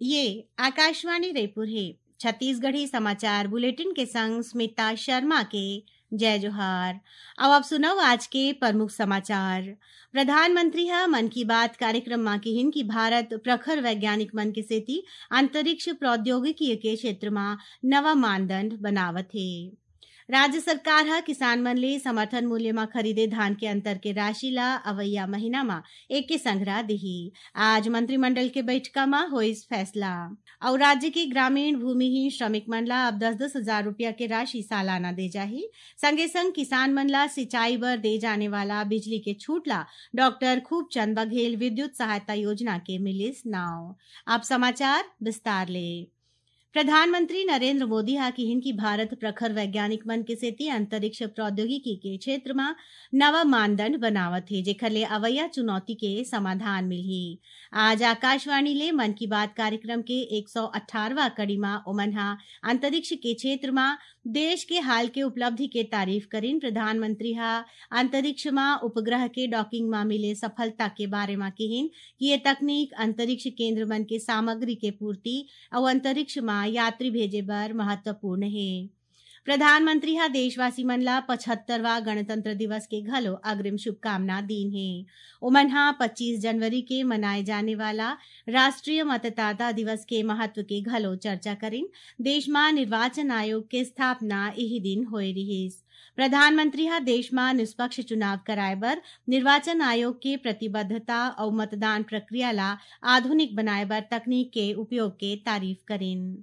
ये आकाशवाणी रायपुर है। छत्तीसगढ़ी समाचार बुलेटिन के संग स्मिता शर्मा के जय जोहार। अब आप सुनो आज के प्रमुख समाचार। प्रधानमंत्री हा मन की बात कार्यक्रम मां कहिन कि भारत प्रखर वैज्ञानिक मन के सेती अंतरिक्ष प्रौद्योगिकी के क्षेत्र में नवा मानदंड बनावत है। राज्य सरकार हा किसान मन ले समर्थन मूल्य में खरीदे धान के अंतर के राशि ला अवैया महीना में एक के संग्रह दिही। आज मंत्रिमंडल के बैठका में होइस फैसला। और राज्य के ग्रामीण भूमिहीन श्रमिक मन ला अब 10-10 हजार रुपया के राशि सालाना दे जाही। संगे संग किसान मन ला सिंचाई बर दे जाने वाला बिजली के छूट ला डॉक्टर खूबचंद बघेल विद्युत सहायता योजना के मिलिस नाव। अब समाचार विस्तार ले। प्रधानमंत्री नरेंद्र मोदी हा कहिन कि भारत प्रखर वैज्ञानिक मन के सेती अंतरिक्ष प्रौद्योगिकी के क्षेत्र में नवा मानदंड बनावत है, जेखर ले अवैया चुनौती के समाधान मिलही। आज आकाशवाणी ले मन की बात कार्यक्रम के 118वां कड़ी में ओमन हा अंतरिक्ष के क्षेत्र में देश के हाल के उपलब्धि के तारीफ करीन। प्रधानमंत्री हा अंतरिक्ष में उपग्रह के डॉकिंग में मिले सफलता के बारे में कहिन कि ये तकनीक अंतरिक्ष केंद्र मन के सामग्री के पूर्ति और अंतरिक्ष में यात्री भेजे बर महत्वपूर्ण है। प्रधानमंत्री हा देशवासी मन ला 75वां गणतंत्र दिवस के घलो अग्रिम शुभकामना दीन है। ओमन हा 25 जनवरी के मनाए जाने वाला राष्ट्रीय मतदाता दिवस के महत्व के घलो चर्चा करिन। देश में निर्वाचन आयोग के स्थापना यही दिन होए रहिस। प्रधानमंत्री हा देश में निष्पक्ष चुनाव कराए बर निर्वाचन आयोग के प्रतिबद्धता और मतदान प्रक्रिया ला आधुनिक बनाए बर तकनीक के उपयोग के तारीफ करिन।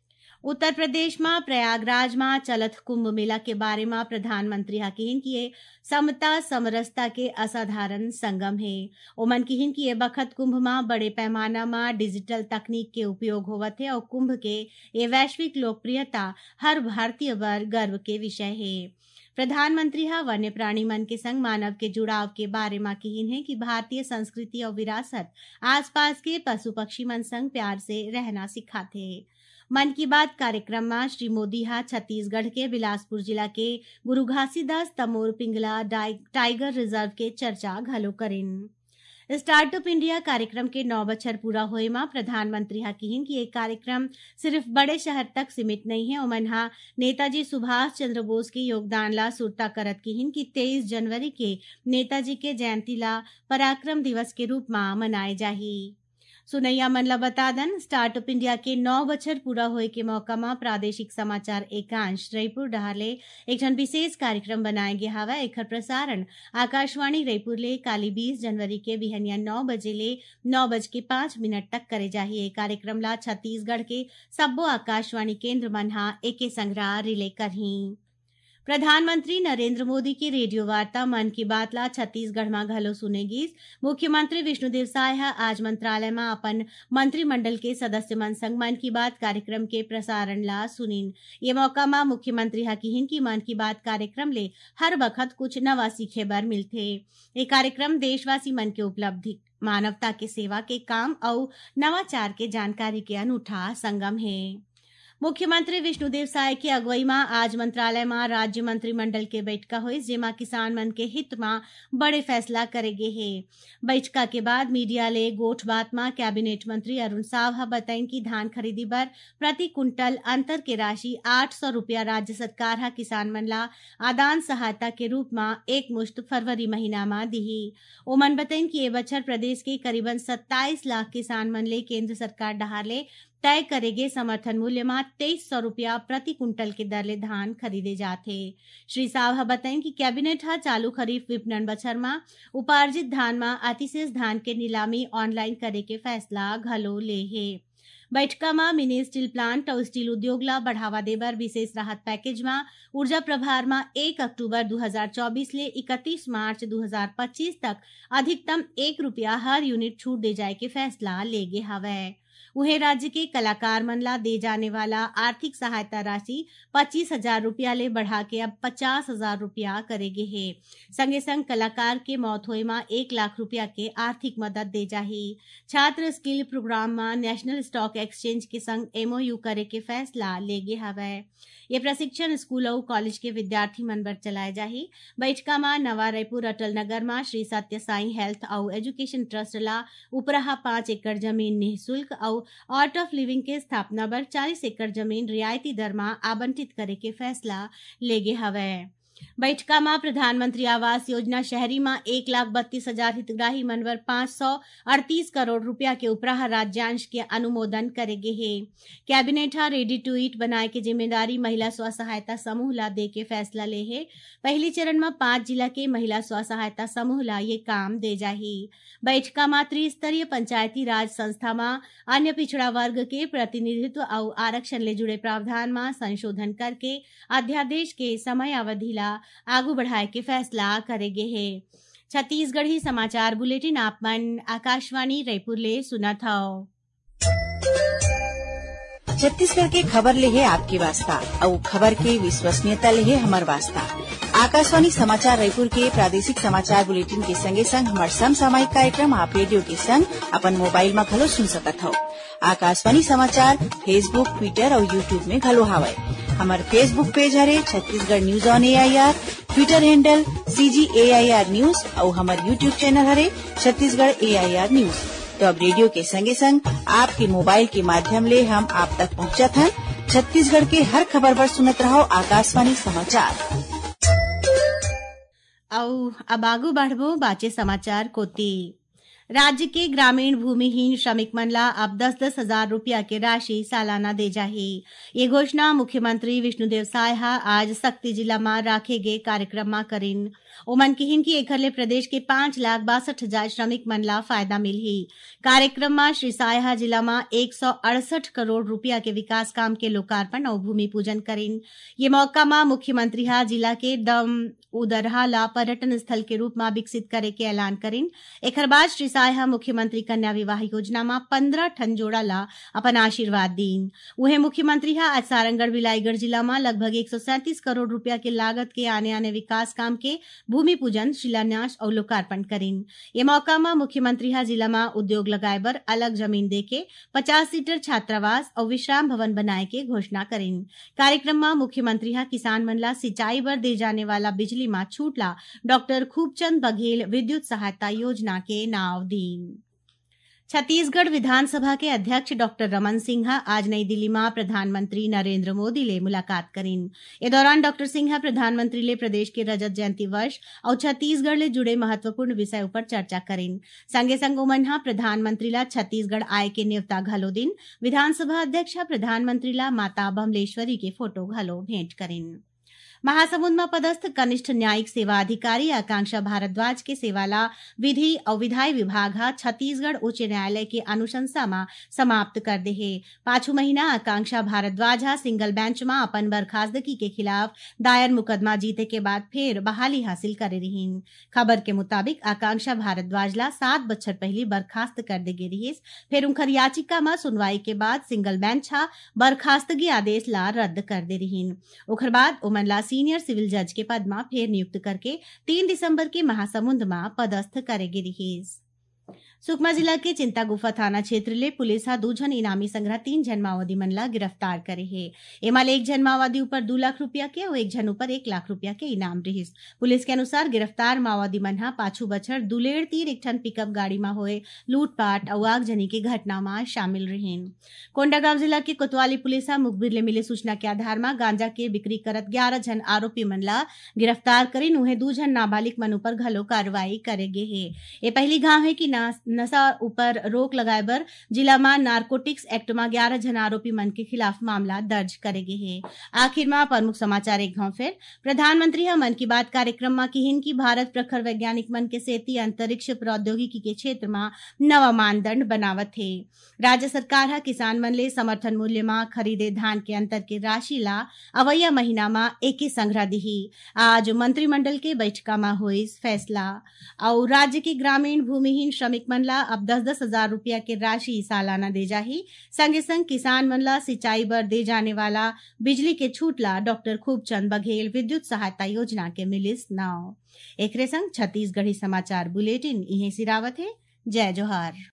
उत्तर प्रदेश में प्रयागराज में चलत कुंभ मेला के बारे में प्रधानमंत्री हा कहिन कि ये समता समरसता के असाधारण संगम है। ओमन कहिन कि ये बखत कुंभ में बड़े पैमाना में डिजिटल तकनीक के उपयोग होवत है और कुंभ के ये वैश्विक लोकप्रियता हर भारतीय बर गर्व के विषय है। प्रधानमंत्री हा वन्य प्राणी मन के संग मानव के जुड़ाव के बारे में कहिन है कि भारतीय संस्कृति और विरासत आसपास के पशु पक्षी मन संग प्यार से रहना सिखाते। मन की बात कार्यक्रम में श्री मोदी हा छत्तीसगढ़ के बिलासपुर जिला के गुरु घासीदास तमोर पिंगला टाइगर रिजर्व के चर्चा घलो करिन। स्टार्टअप इंडिया कार्यक्रम के 9 बछर पूरा होए में प्रधानमंत्री हा कहिन कि ये कार्यक्रम सिर्फ बड़े शहर तक सीमित नहीं है। ओमन हा नेताजी सुभाष चंद्र बोस के योगदान ला सुरता करत कहिन कि 23 जनवरी के नेताजी के जयंती ला पराक्रम दिवस के रूप में मनाए जाही। सुनैया मन ला बता दन स्टार्टअप इंडिया के 9 बछर पूरा होए के मौका में प्रादेशिक समाचार एकांश रायपुर डहाले एक विशेष कार्यक्रम बनाए गया हवा। एकर प्रसारण आकाशवाणी रायपुर ले काली 20 जनवरी के बिहनिया 9 बजे ले 9:05 तक करे जाही। कार्यक्रम ला छत्तीसगढ़ के सब्बो आकाशवाणी केंद्र मन हा एके संग्रह रिले करही। प्रधानमंत्री नरेंद्र मोदी की रेडियो वार्ता मन की बात ला छत्तीसगढ़ में घलो सुनेगीस। मुख्यमंत्री विष्णुदेव साय हा आज मंत्रालय में अपन मंत्रिमंडल के सदस्य मन संग मन की बात कार्यक्रम के प्रसारण ला सुनिन। ये मौका में मुख्यमंत्री हा कहिन कि मन की बात कार्यक्रम ले हर वक्त कुछ नवा सीखे बर मिलथे। ये कार्यक्रम देशवासी मन के उपलब्धि, मानवता के सेवा के काम और नवाचार के जानकारी के अनूठा संगम है। मुख्यमंत्री विष्णुदेव साय की अगुवाई में आज मंत्रालय में राज्य मंत्रिमंडल के बैठका हुई, जेमा किसान मन के हित में बड़े फैसला करेगे है। बैठका के बाद मीडिया ले गोठ बात में कैबिनेट मंत्री अरुण साव हा बताइन कि धान खरीदी बर प्रति कुंटल अंतर के राशि 800 रुपया राज्य सरकार हा किसान मन ला आदान सहायता के रूप में एक मुश्त फरवरी महीना में दिही। ओमन बताइन कि ये बछर प्रदेश के करीबन 27 लाख किसान मन ले केंद्र सरकार डहार ले तय करेगे समर्थन मूल्य में 2300 रुपया प्रति कुंटल के दर ले धान खरीदे जाते। श्री साव हा बताइन कि कैबिनेट हा चालू खरीफ विपणन बछर में उपार्जित धान में अतिशेष धान के नीलामी ऑनलाइन करे के फैसला घलो ले है। बैठका में मिनी स्टील प्लांट और स्टील उद्योग ला बढ़ावा देबर विशेष राहत पैकेज में ऊर्जा प्रभार में 1 अक्टूबर 2024 ले 31 मार्च 2025 तक अधिकतम 1 रुपया हर यूनिट छूट दे जाए के फैसला ले गे हवै। उन्हें राज्य के कलाकार मन ला दे जाने वाला आर्थिक सहायता राशि 25,000 रुपया ले बढ़ा के अब 50,000 रुपया करेगे है। संगे संग कलाकार के मौत होए में 1 लाख रुपया के आर्थिक मदद दे जाही। छात्र स्किल प्रोग्राम में नेशनल स्टॉक एक्सचेंज के संग MOU करे के फैसला ले गे हवै। ये प्रशिक्षण स्कूल और कॉलेज के विद्यार्थी मन बर चलाए जाही। बैठका में नवा रायपुर अटल नगर में श्री सत्य साई हेल्थ और एजुकेशन ट्रस्ट ला उपरहा 5 एकड़ जमीन निःशुल्क और आर्ट ऑफ लिविंग के स्थापना बर 40 एकड़ जमीन रियायती दर में आवंटित करे के फैसला लेगे हवे। बैठका में प्रधानमंत्री आवास योजना शहरी में 1,32,000 हितग्राही मनवर 538 करोड़ रुपया के उपराह राज्यांश के अनुमोदन करेगे है। कैबिनेट हा रेडी टू ईट बनाए के जिम्मेदारी महिला स्व सहायता समूह ला दे के फैसला ले है। पहली चरण में 5 जिला के महिला स्व सहायता समूह ला ये काम दे जाही। बैठका में त्रिस्तरीय पंचायती राज संस्था में अन्य पिछड़ा वर्ग के प्रतिनिधित्व और आरक्षण ले जुड़े प्रावधान में संशोधन करके अध्यादेश के समय अवधि ला आगू बढ़ाए के फैसला करेगे है। छत्तीसगढ़ी समाचार बुलेटिन आप मन आकाशवाणी रायपुर ले सुनत हव। छत्तीसगढ़ के खबर ले है आपके वास्ता और खबर के विश्वसनीयता ले है हमार वास्ता। आकाशवाणी समाचार रायपुर के प्रादेशिक समाचार बुलेटिन के संगे संग हमार समसामयिक कार्यक्रम आप रेडियो के संग अपन मोबाइल में घलो सुन सकत हो। आकाशवाणी समाचार फेसबुक, ट्विटर और यूट्यूब में घलो हावय। हमार फेसबुक पेज हरे Chhattisgarh news on AIR, Twitter handle CGAIR news और हमार यूट्यूब चैनल हरे छत्तीसगढ़ AIR न्यूज। तो अब रेडियो के संगे संग आपके मोबाइल के माध्यम ले हम आप तक पहुंचत हन। छत्तीसगढ़ के हर खबर पर सुनत रहो आकाशवाणी समाचार। अब आगू बढ़बो बाचे समाचार कोती। राज्य के ग्रामीण भूमिहीन श्रमिक मन ला अब 10-10 हजार रुपया के राशि सालाना दे जाही। ये घोषणा मुख्यमंत्री विष्णुदेव साय हा आज सक्ती जिला में राखे गे कार्यक्रम में करिन। ओमन किहिन की एखर ले प्रदेश के 5,62,000 श्रमिक मन ला फायदा मिलही। कार्यक्रम में श्री साय हा जिला में 168 करोड़ रुपया के विकास काम के लोकार्पण और भूमि पूजन करिन। ये मौका में मुख्यमंत्री हा जिला के दम उदरहा ला पर्यटन स्थल के रूप में विकसित करे के ऐलान करिन। एखर बाद श्री साय हा मुख्यमंत्री कन्या विवाह योजना में 15 ठन जोड़ा ला अपन आशीर्वाद दीन। उहे मुख्यमंत्री हा आज सारंगढ़ बिलाईगढ़ जिला में लगभग 137 करोड़ रुपया के लागत के आने विकास काम के भूमि पूजन, शिलान्यास और लोकार्पण करिन। ये मौका में मुख्यमंत्री हा जिला में उद्योग लगाए बर अलग जमीन देके 50 सीटर छात्रावास और विश्राम भवन बनाए के घोषणा करिन। कार्यक्रम में मुख्यमंत्री हा किसान मन ला सिंचाई बर दे जाने वाला बिजली में छूट ला डॉक्टर खूबचंद बघेल विद्युत सहायता योजना के नाव दीन। छत्तीसगढ़ विधानसभा के अध्यक्ष डॉक्टर रमन सिंहा आज नई दिल्ली में प्रधानमंत्री नरेंद्र मोदी ले मुलाकात करिन। इस दौरान डॉक्टर सिंहा प्रधानमंत्री ले प्रदेश के रजत जयंती वर्ष और छत्तीसगढ़ ले जुड़े महत्वपूर्ण विषय पर चर्चा करिन। संगे संग ओमन हा प्रधानमंत्री ला छत्तीसगढ़ आय के न्योता घलो दिन। विधानसभा अध्यक्ष प्रधानमंत्री ला माता बमलेश्वरी के फोटो घलो भेंट करिन। महासमुंद में पदस्थ कनिष्ठ न्यायिक सेवा अधिकारी आकांक्षा भारद्वाज के सेवाला विधि और विधायी विभाग छत्तीसगढ़ उच्च न्यायालय के अनुशंसा में समाप्त कर दे है। 5 महीना आकांक्षा भारद्वाज सिंगल बेंच में अपन बर्खास्तगी के खिलाफ दायर मुकदमा जीते के बाद फिर बहाली हासिल करे रहीन। खबर के मुताबिक आकांक्षा भारद्वाज ला 7 बछर पहले बर्खास्त कर दे रही। फिर उनकर याचिका में सुनवाई के बाद सिंगल बेंच बर्खास्तगी आदेश ला रद्द कर दे रहीन। ओकर बाद ओमन ला सीनियर सिविल जज के पद में फिर नियुक्त करके 3 दिसंबर के महासमुंद में पदस्थ करेगी रही। सुकमा जिला के चिंता गुफा थाना क्षेत्र ले पुलिस 2 जन इनामी संग्रह 3 जन माओवादी मन ला गिरफ्तार करे है। एमाल 1 जन माओवादी ऊपर 2 लाख रुपया के और 1 जन ऊपर 1 लाख रुपया के इनाम रहिस। पुलिस के अनुसार गिरफ्तार माओवादी मन पाछू बछर दुलेड़ तीर एक ठन पिकअप गाड़ी में होए लूटपाट और आगजनी की घटना में शामिल रहीन। कोंडागांव जिला के कोतवाली पुलिस मुखबिर ले मिले सूचना के आधार में गांजा के बिक्री करत 11 जन आरोपी मन ला गिरफ्तार करिन। उन्हें 2 जन नाबालिग मन ऊपर घलो कार्रवाई करेगे है। ये पहली घाव है कि नशा ऊपर रोक लगाए बर जिला में नारकोटिक्स एक्ट में 11 जन आरोपी मन के खिलाफ मामला दर्ज करेगे है। आखिर में प्रमुख समाचार एक घाव फिर प्रधानमंत्री मन की बात कार्यक्रम में किहिन की भारत प्रखर वैज्ञानिक मन के सेती अंतरिक्ष प्रौद्योगिकी के क्षेत्र में नवा मानदंड बनावत है। राज्य सरकार किसान मन ले समर्थन मूल्य में खरीदे धान के अंतर के राशि ला अवैया महीना में एके संग्रह दिही। आज मंत्रिमंडल के बैठका में हुई फैसला और राज्य के ग्रामीण भूमिहीन श्रमिक मन ला अब 10-10 हजार रुपया के राशि सालाना दे जाही। संगे संग किसान मन ला सिंचाई बर दे जाने वाला बिजली के छूट ला डॉक्टर खूबचंद बघेल विद्युत सहायता योजना के मिलिस नाव। एकरे संग छत्तीसगढ़ी समाचार बुलेटिन इहे सिरावत है। जय जोहार।